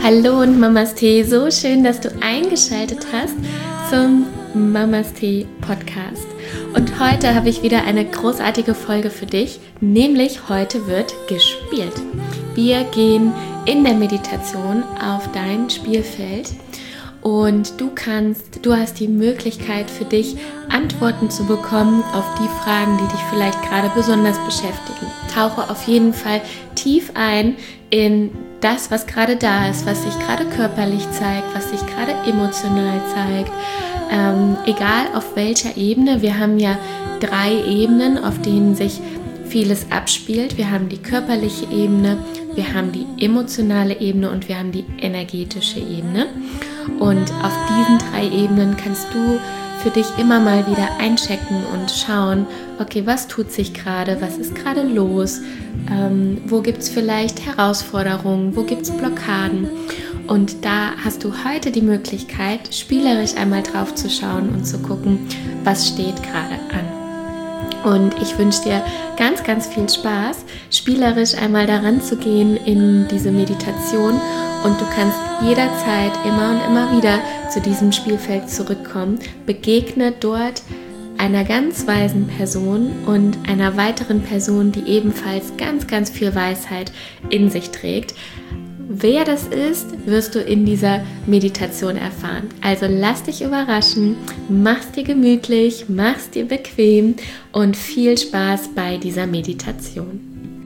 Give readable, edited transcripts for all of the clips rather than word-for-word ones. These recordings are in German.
Hallo und Mamas Tee, so schön, dass du eingeschaltet hast zum Mamas Tee Podcast. Und heute habe ich wieder eine großartige Folge für dich, nämlich heute wird gespielt. Wir gehen in der Meditation auf dein Spielfeld und du hast die Möglichkeit für dich, Antworten zu bekommen auf die Fragen, die dich vielleicht gerade besonders beschäftigen. Tauche auf jeden Fall tief ein in das, was gerade da ist, was sich gerade körperlich zeigt, was sich gerade emotional zeigt. Egal auf welcher Ebene, wir haben ja 3 Ebenen, auf denen sich vieles abspielt. Wir haben die körperliche Ebene, wir haben die emotionale Ebene und wir haben die energetische Ebene. Und auf diesen 3 Ebenen kannst du für dich immer mal wieder einchecken und schauen, okay, was tut sich gerade, was ist gerade los, wo gibt es vielleicht Herausforderungen, wo gibt es Blockaden. Und da hast du heute die Möglichkeit, spielerisch einmal drauf zu schauen und zu gucken, was steht gerade an. Und ich wünsche dir ganz, ganz viel Spaß, spielerisch einmal daran zu gehen in diese Meditation. Und du kannst jederzeit immer und immer wieder zu diesem Spielfeld zurückkommen. Begegne dort einer ganz weisen Person und einer weiteren Person, die ebenfalls ganz, ganz viel Weisheit in sich trägt. Wer das ist, wirst du in dieser Meditation erfahren. Also lass dich überraschen, mach's dir gemütlich, mach's dir bequem und viel Spaß bei dieser Meditation.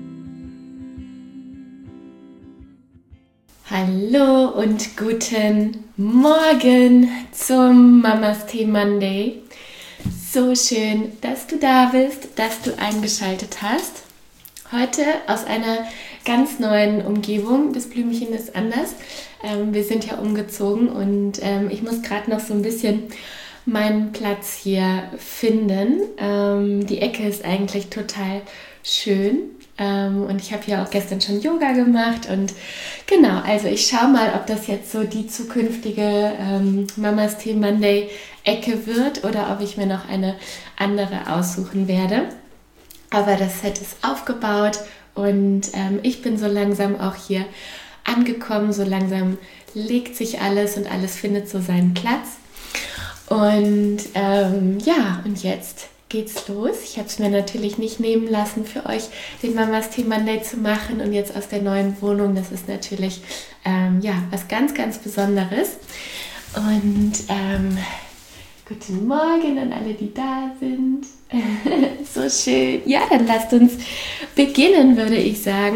Hallo und guten Morgen zum Mamas Tee Monday. So schön, dass du da bist, dass du eingeschaltet hast. Heute aus einer ganz neuen Umgebung. Das Blümchen ist anders. Wir sind ja umgezogen und ich muss gerade noch so ein bisschen meinen Platz hier finden. Die Ecke ist eigentlich total schön. Und ich habe ja auch gestern schon Yoga gemacht und genau, also ich schaue mal, ob das jetzt so die zukünftige Mamas Tee Monday Ecke wird oder ob ich mir noch eine andere aussuchen werde. Aber das Set ist aufgebaut und ich bin so langsam auch hier angekommen, so langsam legt sich alles und alles findet so seinen Platz. Und und jetzt geht's los. Ich habe es mir natürlich nicht nehmen lassen, für euch den Mamas Tee Monday zu machen und jetzt aus der neuen Wohnung, das ist natürlich was ganz, ganz Besonderes. Und guten Morgen an alle, die da sind. So schön. Ja, dann lasst uns beginnen, würde ich sagen.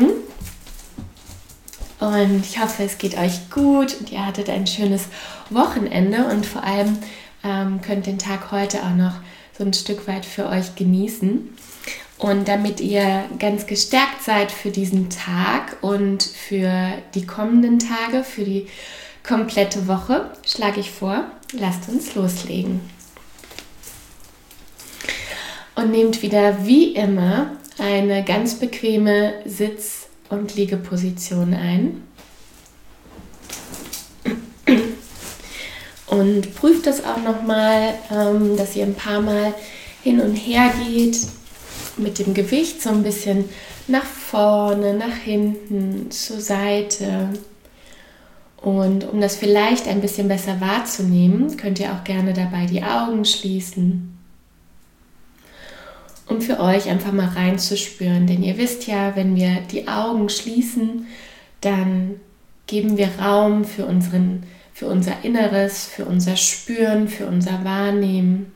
Und ich hoffe, es geht euch gut und ihr hattet ein schönes Wochenende und vor allem könnt den Tag heute auch noch so ein Stück weit für euch genießen. Und damit ihr ganz gestärkt seid für diesen Tag und für die kommenden Tage, für die komplette Woche, schlage ich vor, lasst uns loslegen. Und nehmt wieder wie immer eine ganz bequeme Sitz- und Liegeposition ein. Und prüft das auch nochmal, dass ihr ein paar Mal hin und her geht mit dem Gewicht so ein bisschen nach vorne, nach hinten, zur Seite. Und um das vielleicht ein bisschen besser wahrzunehmen, könnt ihr auch gerne dabei die Augen schließen. Um für euch einfach mal reinzuspüren, denn ihr wisst ja, wenn wir die Augen schließen, dann geben wir Raum für unser Inneres, für unser Spüren, für unser Wahrnehmen.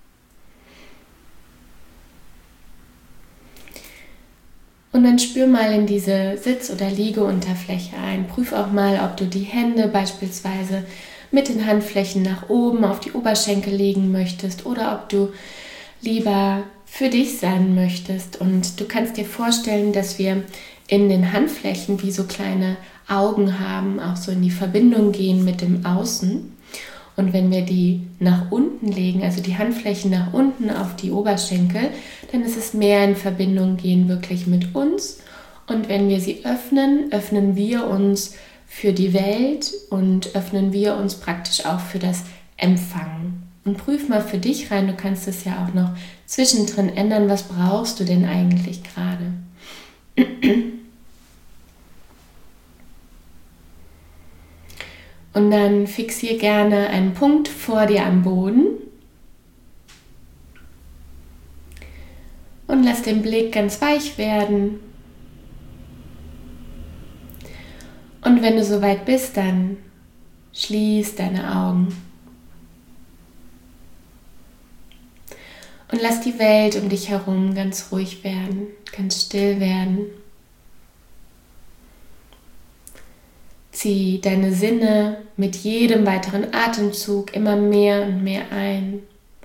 Und dann spür mal in diese Sitz- oder Liegeunterfläche ein. Prüf auch mal, ob du die Hände beispielsweise mit den Handflächen nach oben auf die Oberschenkel legen möchtest oder ob du lieber für dich sein möchtest. Und du kannst dir vorstellen, dass wir in den Handflächen wie so kleine Augen haben, auch so in die Verbindung gehen mit dem Außen. Und wenn wir die nach unten legen, also die Handflächen nach unten auf die Oberschenkel, dann ist es mehr in Verbindung gehen wirklich mit uns. Und wenn wir sie öffnen, öffnen wir uns für die Welt und öffnen wir uns praktisch auch für das Empfangen. Und prüf mal für dich rein, du kannst es ja auch noch zwischendrin ändern, was brauchst du denn eigentlich gerade? Und dann fixier gerne einen Punkt vor dir am Boden und lass den Blick ganz weich werden. Und wenn du soweit bist, dann schließ deine Augen und lass die Welt um dich herum ganz ruhig werden, ganz still werden. Zieh deine Sinne mit jedem weiteren Atemzug immer mehr und mehr ein.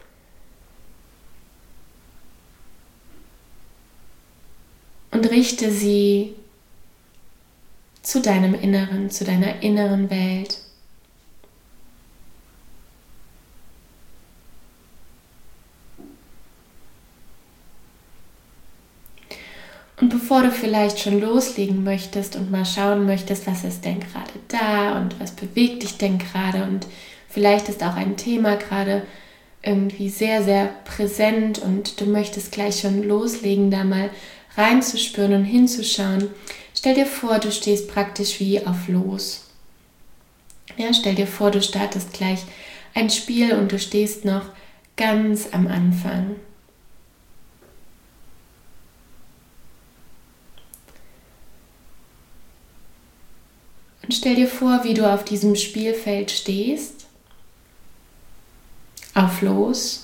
Und richte sie zu deinem Inneren, zu deiner inneren Welt. Und bevor du vielleicht schon loslegen möchtest und mal schauen möchtest, was ist denn gerade da und was bewegt dich denn gerade und vielleicht ist auch ein Thema gerade irgendwie sehr, sehr präsent und du möchtest gleich schon loslegen, da mal reinzuspüren und hinzuschauen. Stell dir vor, du stehst praktisch wie auf Los. Ja, stell dir vor, du startest gleich ein Spiel und du stehst noch ganz am Anfang. Und stell dir vor, wie du auf diesem Spielfeld stehst, auf Los.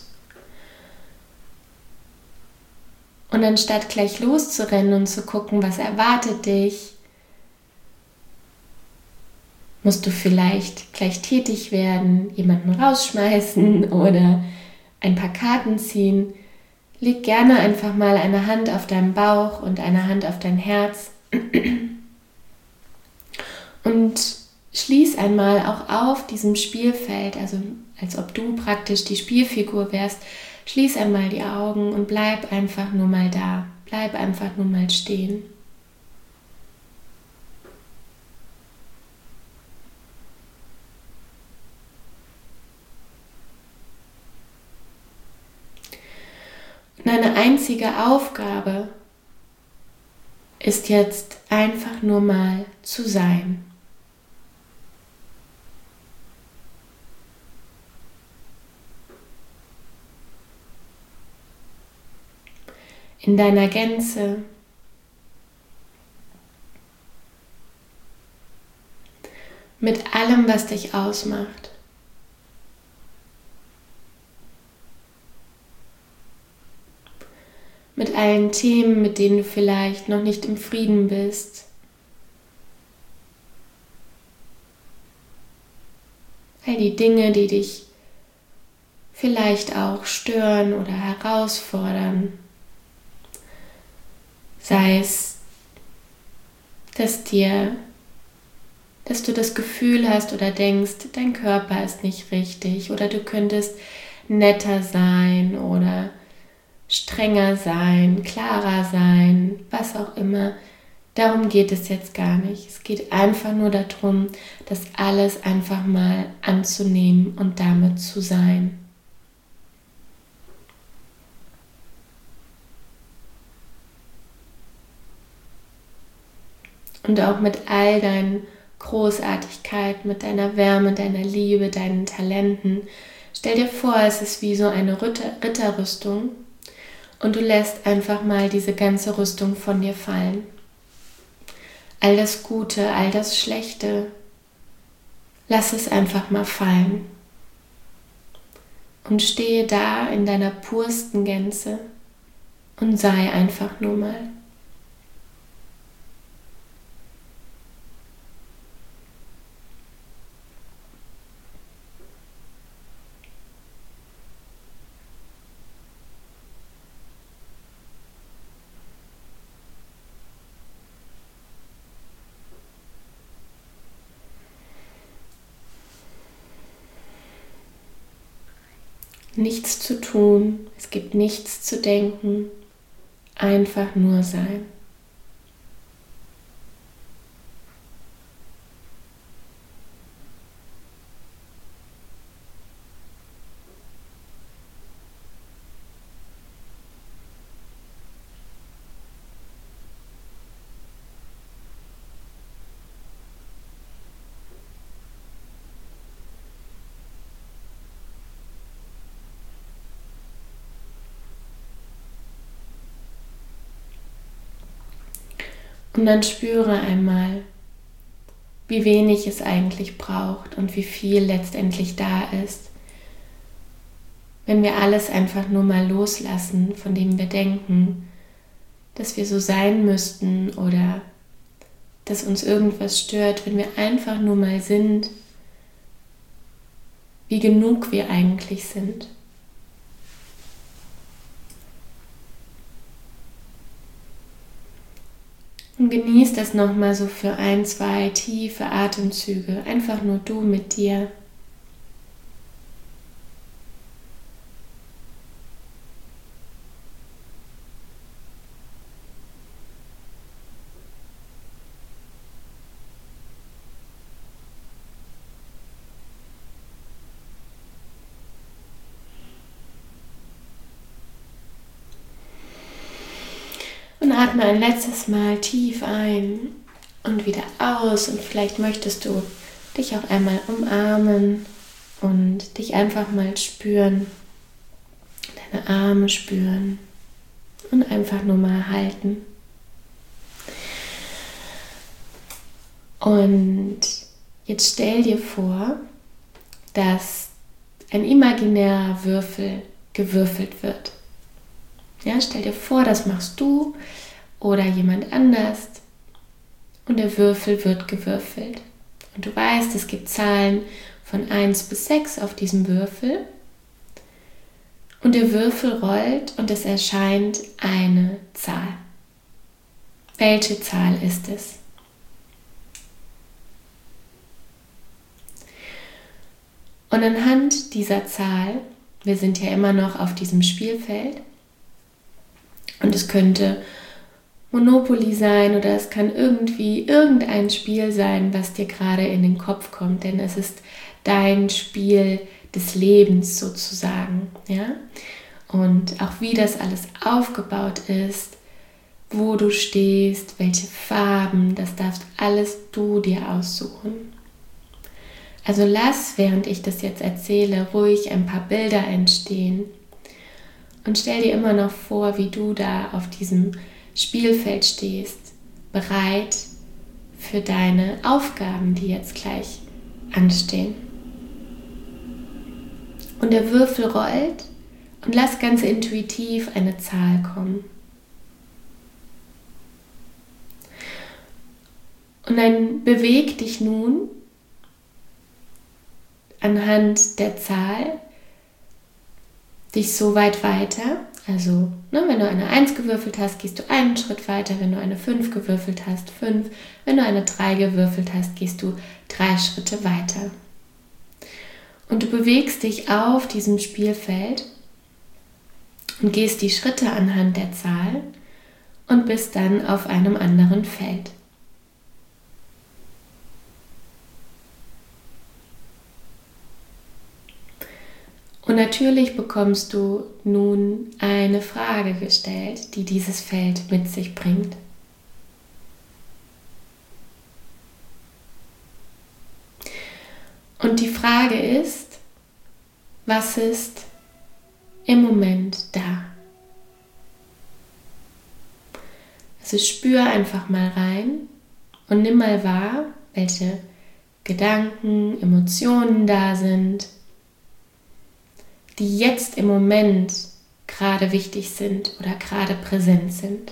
Und anstatt gleich loszurennen und zu gucken, was erwartet dich, musst du vielleicht gleich tätig werden, jemanden rausschmeißen oder ein paar Karten ziehen. Leg gerne einfach mal eine Hand auf deinen Bauch und eine Hand auf dein Herz. Und schließ einmal auch auf diesem Spielfeld, also als ob du praktisch die Spielfigur wärst, schließ einmal die Augen und bleib einfach nur mal da. Bleib einfach nur mal stehen. Und eine einzige Aufgabe ist jetzt einfach nur mal zu sein. In deiner Gänze. Mit allem, was dich ausmacht. Mit allen Themen, mit denen du vielleicht noch nicht im Frieden bist. All die Dinge, die dich vielleicht auch stören oder herausfordern. Sei es, dass du das Gefühl hast oder denkst, dein Körper ist nicht richtig oder du könntest netter sein oder strenger sein, klarer sein, was auch immer. Darum geht es jetzt gar nicht. Es geht einfach nur darum, das alles einfach mal anzunehmen und damit zu sein. Und auch mit all deinen Großartigkeit, mit deiner Wärme, deiner Liebe, deinen Talenten. Stell dir vor, es ist wie so eine Ritterrüstung und du lässt einfach mal diese ganze Rüstung von dir fallen. All das Gute, all das Schlechte, lass es einfach mal fallen. Und stehe da in deiner pursten Gänze und sei einfach nur mal. Nichts zu tun, es gibt nichts zu denken, einfach nur sein. Und dann spüre einmal, wie wenig es eigentlich braucht und wie viel letztendlich da ist, wenn wir alles einfach nur mal loslassen, von dem wir denken, dass wir so sein müssten oder dass uns irgendwas stört, wenn wir einfach nur mal sind, wie genug wir eigentlich sind. Und genieß das nochmal so für 1, 2 tiefe Atemzüge, einfach nur du mit dir. Und atme ein letztes Mal tief ein und wieder aus. Und vielleicht möchtest du dich auch einmal umarmen und dich einfach mal spüren, deine Arme spüren und einfach nur mal halten. Und jetzt stell dir vor, dass ein imaginärer Würfel gewürfelt wird. Ja, stell dir vor, das machst du oder jemand anders und der Würfel wird gewürfelt. Und du weißt, es gibt Zahlen von 1 bis 6 auf diesem Würfel. Und der Würfel rollt und es erscheint eine Zahl. Welche Zahl ist es? Und anhand dieser Zahl, wir sind ja immer noch auf diesem Spielfeld, und es könnte Monopoly sein oder es kann irgendwie irgendein Spiel sein, was dir gerade in den Kopf kommt, denn es ist dein Spiel des Lebens sozusagen, ja? Und auch wie das alles aufgebaut ist, wo du stehst, welche Farben, das darfst alles du dir aussuchen. Also lass, während ich das jetzt erzähle, ruhig ein paar Bilder entstehen. Und stell dir immer noch vor, wie du da auf diesem Spielfeld stehst, bereit für deine Aufgaben, die jetzt gleich anstehen. Und der Würfel rollt und lass ganz intuitiv eine Zahl kommen. Und dann beweg dich nun anhand der Zahl dich so weit weiter, also wenn du eine 1 gewürfelt hast, gehst du einen Schritt weiter, wenn du eine 5 gewürfelt hast, 5, wenn du eine 3 gewürfelt hast, gehst du 3 Schritte weiter. Und du bewegst dich auf diesem Spielfeld und gehst die Schritte anhand der Zahl und bist dann auf einem anderen Feld. Und natürlich bekommst du nun eine Frage gestellt, die dieses Feld mit sich bringt. Und die Frage ist, was ist im Moment da? Also spür einfach mal rein und nimm mal wahr, welche Gedanken, Emotionen da sind, die jetzt im Moment gerade wichtig sind oder gerade präsent sind.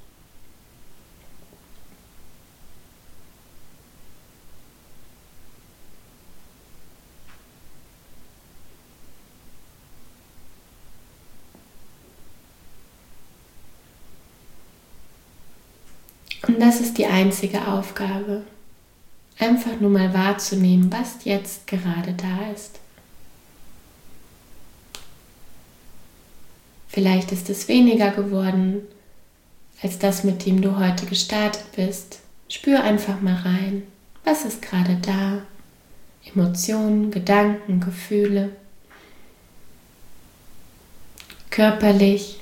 Und das ist die einzige Aufgabe, einfach nur mal wahrzunehmen, was jetzt gerade da ist. Vielleicht ist es weniger geworden als das, mit dem du heute gestartet bist. Spür einfach mal rein. Was ist gerade da? Emotionen, Gedanken, Gefühle. Körperlich.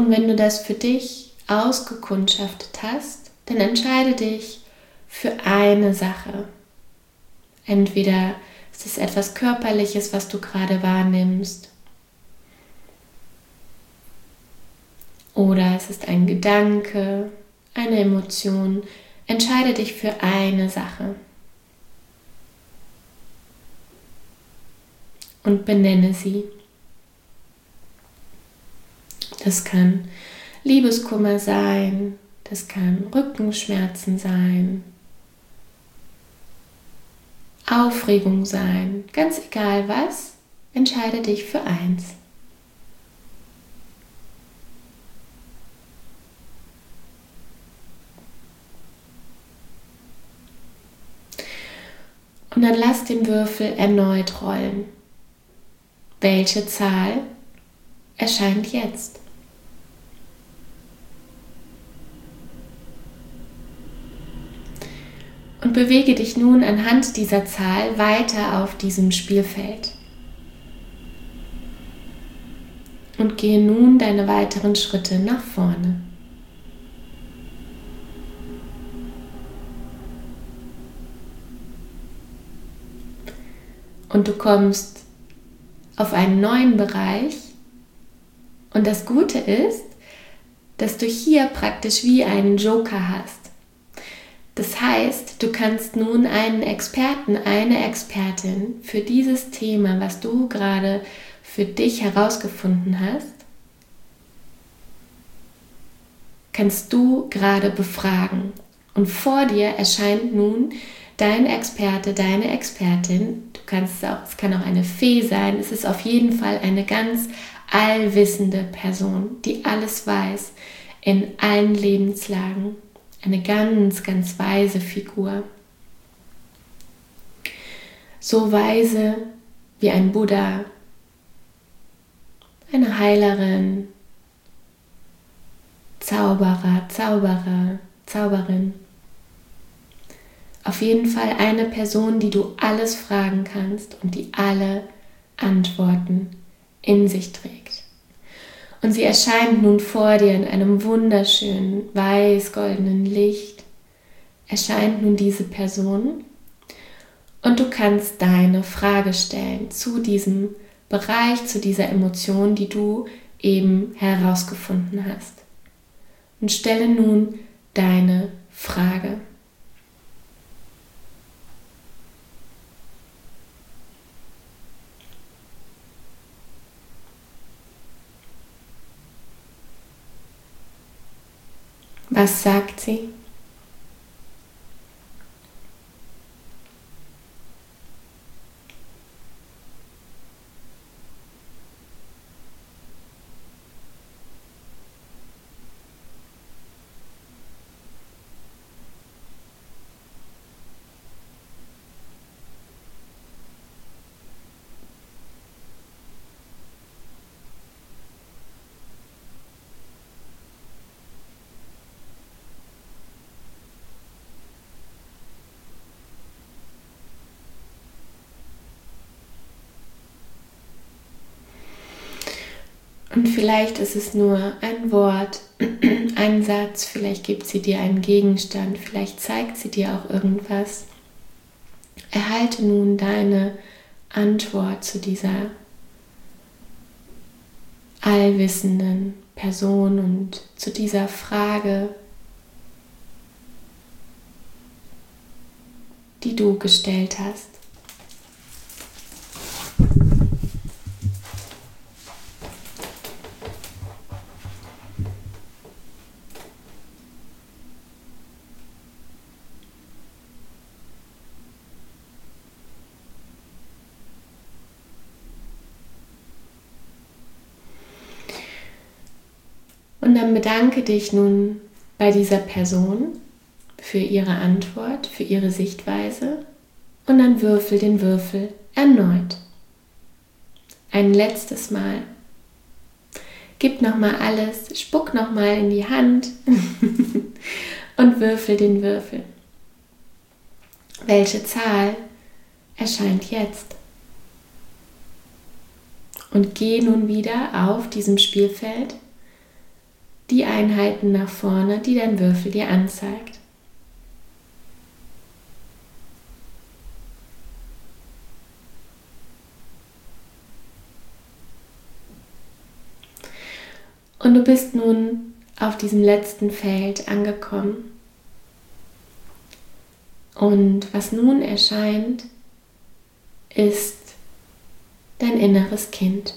Und wenn du das für dich ausgekundschaftet hast, dann entscheide dich für eine Sache. Entweder ist es etwas Körperliches, was du gerade wahrnimmst, oder es ist ein Gedanke, eine Emotion. Entscheide dich für eine Sache und benenne sie. Das kann Liebeskummer sein, das kann Rückenschmerzen sein, Aufregung sein, ganz egal was, entscheide dich für eins. Und dann lass den Würfel erneut rollen. Welche Zahl erscheint jetzt? Und bewege dich nun anhand dieser Zahl weiter auf diesem Spielfeld. Und gehe nun deine weiteren Schritte nach vorne. Und du kommst auf einen neuen Bereich. Und das Gute ist, dass du hier praktisch wie einen Joker hast. Das heißt, du kannst nun einen Experten, eine Expertin für dieses Thema, was du gerade für dich herausgefunden hast, kannst du gerade befragen. Und vor dir erscheint nun dein Experte, deine Expertin. Du kannst es kann auch eine Fee sein. Es ist auf jeden Fall eine ganz allwissende Person, die alles weiß in allen Lebenslagen. Eine ganz, ganz weise Figur. So weise wie ein Buddha, eine Heilerin, Zauberer, Zauberin. Auf jeden Fall eine Person, die du alles fragen kannst und die alle Antworten in sich trägt. Und sie erscheint nun vor dir in einem wunderschönen, weiß-goldenen Licht. Erscheint nun diese Person und du kannst deine Frage stellen zu diesem Bereich, zu dieser Emotion, die du eben herausgefunden hast. Und stelle nun deine Frage. Was sagt sie? Und vielleicht ist es nur ein Wort, ein Satz, vielleicht gibt sie dir einen Gegenstand, vielleicht zeigt sie dir auch irgendwas. Erhalte nun deine Antwort zu dieser allwissenden Person und zu dieser Frage, die du gestellt hast. Und dann bedanke dich nun bei dieser Person für ihre Antwort, für ihre Sichtweise und dann würfel den Würfel erneut. Ein letztes Mal. Gib nochmal alles, spuck nochmal in die Hand und würfel den Würfel. Welche Zahl erscheint jetzt? Und geh nun wieder auf diesem Spielfeld die Einheiten nach vorne, die dein Würfel dir anzeigt. Und du bist nun auf diesem letzten Feld angekommen. Und was nun erscheint, ist dein inneres Kind.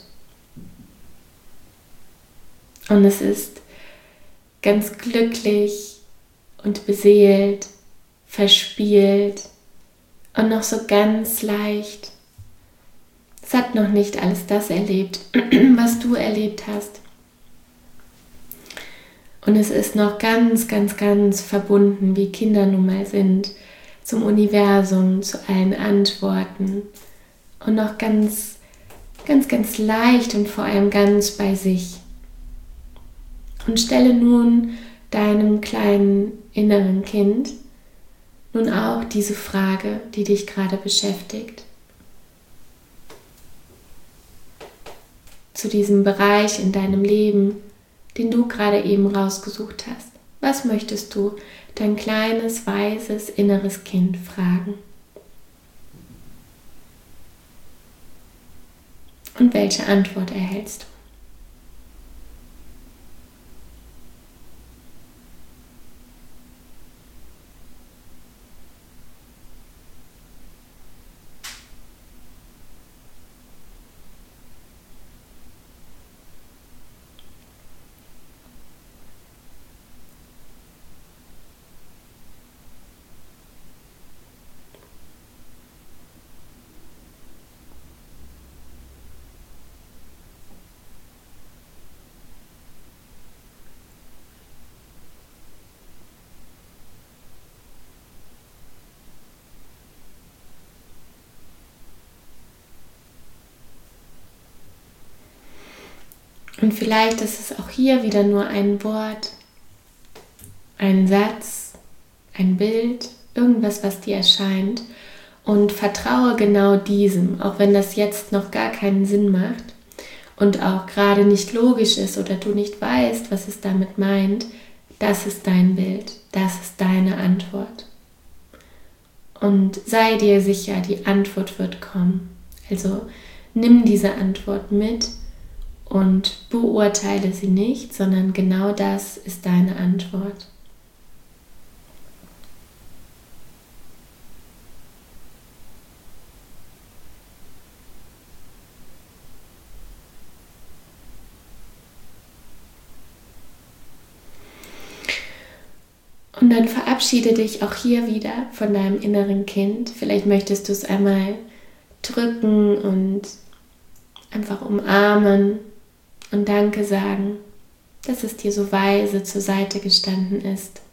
Und es ist ganz glücklich und beseelt, verspielt und noch so ganz leicht. Es hat noch nicht alles das erlebt, was du erlebt hast. Und es ist noch ganz, ganz, ganz verbunden, wie Kinder nun mal sind, zum Universum, zu allen Antworten. Und noch ganz, ganz, ganz leicht und vor allem ganz bei sich. Und stelle nun deinem kleinen inneren Kind nun auch diese Frage, die dich gerade beschäftigt. Zu diesem Bereich in deinem Leben, den du gerade eben rausgesucht hast. Was möchtest du dein kleines, weises, inneres Kind fragen? Und welche Antwort erhältst du? Und vielleicht ist es auch hier wieder nur ein Wort, ein Satz, ein Bild, irgendwas, was dir erscheint. Und vertraue genau diesem, auch wenn das jetzt noch gar keinen Sinn macht und auch gerade nicht logisch ist oder du nicht weißt, was es damit meint. Das ist dein Bild, das ist deine Antwort. Und sei dir sicher, die Antwort wird kommen. Also nimm diese Antwort mit und beurteile sie nicht, sondern genau das ist deine Antwort. Und dann verabschiede dich auch hier wieder von deinem inneren Kind. Vielleicht möchtest du es einmal drücken und einfach umarmen und Danke sagen, dass es dir so weise zur Seite gestanden ist.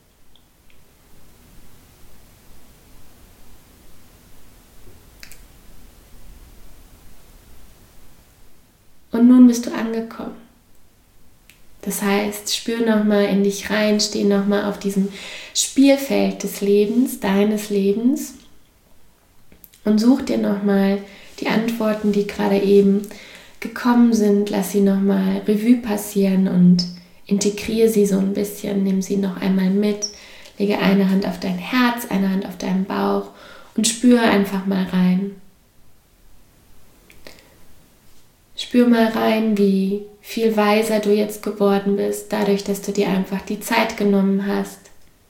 Und nun bist du angekommen. Das heißt, spür nochmal in dich rein, steh nochmal auf diesem Spielfeld des Lebens, deines Lebens und such dir nochmal die Antworten, die gerade eben gekommen sind. Lass sie nochmal Revue passieren und integriere sie so ein bisschen, nimm sie noch einmal mit, lege eine Hand auf dein Herz, eine Hand auf deinen Bauch und spüre einfach mal rein. Spür mal rein, wie viel weiser du jetzt geworden bist, dadurch, dass du dir einfach die Zeit genommen hast,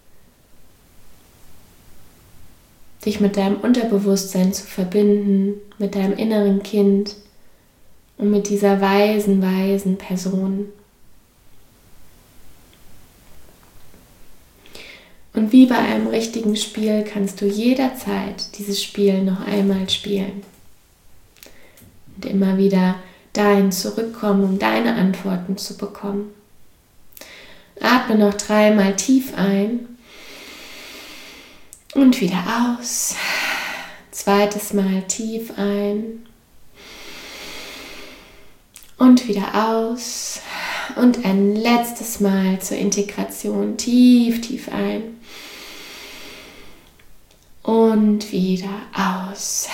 dich mit deinem Unterbewusstsein zu verbinden, mit deinem inneren Kind und mit dieser weisen Person. Und wie bei einem richtigen Spiel kannst du jederzeit dieses Spiel noch einmal spielen. Und immer wieder dahin zurückkommen, um deine Antworten zu bekommen. Atme noch 3-mal tief ein und wieder aus. 2. Mal tief ein und wieder aus. Und ein letztes Mal zur Integration tief ein und wieder aus.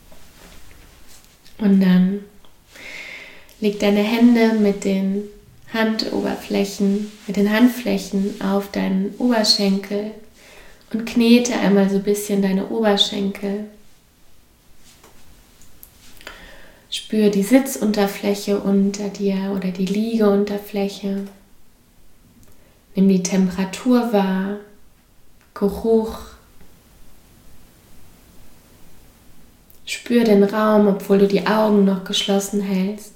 Und dann leg deine Hände mit den Handoberflächen, mit den Handflächen auf deinen Oberschenkel und knete einmal so ein bisschen deine Oberschenkel. Spür die Sitzunterfläche unter dir oder die Liegeunterfläche. Nimm die Temperatur wahr, Geruch. Spür den Raum, obwohl du die Augen noch geschlossen hältst.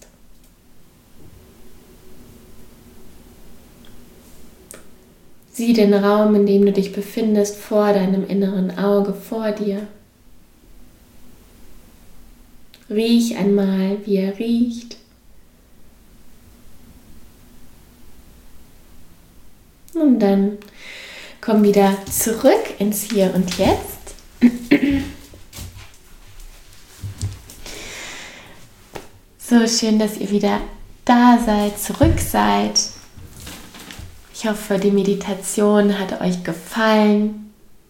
Sieh den Raum, in dem du dich befindest, vor deinem inneren Auge, vor dir. Riech einmal, wie er riecht. Und dann komm wieder zurück ins Hier und Jetzt. So schön, dass ihr wieder da seid, zurück seid. Ich hoffe, die Meditation hat euch gefallen.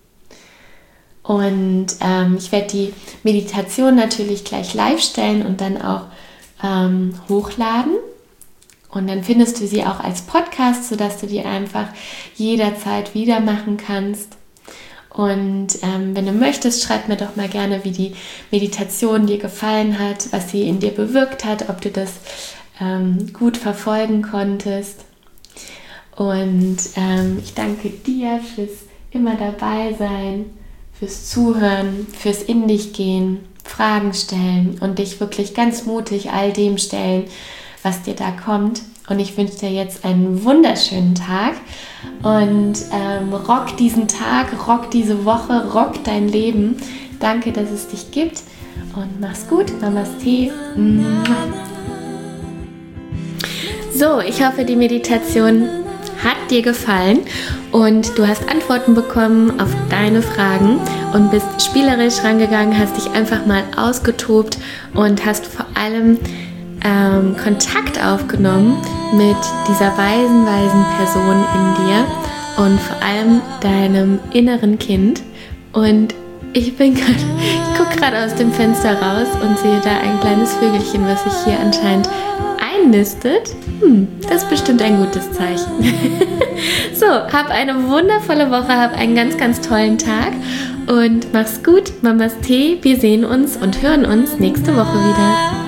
Und ich werde die Meditation natürlich gleich live stellen und dann auch hochladen. Und dann findest du sie auch als Podcast, sodass du die einfach jederzeit wieder machen kannst. Und wenn du möchtest, schreib mir doch mal gerne, wie die Meditation dir gefallen hat, was sie in dir bewirkt hat, ob du das gut verfolgen konntest. Und ich danke dir fürs immer dabei sein, fürs Zuhören, fürs in dich gehen, Fragen stellen und dich wirklich ganz mutig all dem stellen, was dir da kommt. Und ich wünsche dir jetzt einen wunderschönen Tag und rock diesen Tag, rock diese Woche, rock dein Leben. Danke, dass es dich gibt und mach's gut. Namaste. So, ich hoffe, die Meditation hat dir gefallen und du hast Antworten bekommen auf deine Fragen und bist spielerisch rangegangen, hast dich einfach mal ausgetobt und hast vor allem Kontakt aufgenommen mit dieser weisen Person in dir und vor allem deinem inneren Kind. Und ich gucke gerade aus dem Fenster raus und sehe da ein kleines Vögelchen, was sich hier anscheinend einnistet. Das ist bestimmt ein gutes Zeichen. So, hab eine wundervolle Woche, hab einen ganz, ganz tollen Tag und mach's gut. Namaste, wir sehen uns und hören uns nächste Woche wieder.